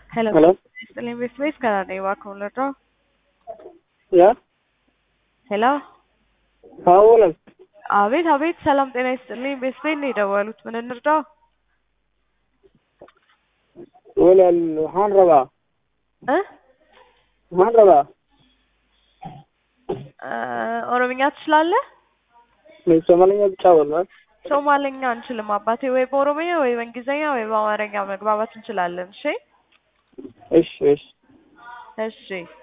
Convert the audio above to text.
Hello. Hello? Space करा नहीं हुआ कॉल तो Yeah? Hello. हाँ बोला አቤት ሰላም ጤና ይስጥልኝ በስፔን ነው የደወሉት ምን እንርዳው ولا هان ربا እ هان ربا ኦሮምኛ ትችላለህ من سوماليا بتشاور ሶማሌኛ አንችልም አባቴ ወይ በኦሮምኛ ወይ በእንግሊዘኛ ወይ በአማርኛ መግባባት እንችላለን እሺ ايش እሺ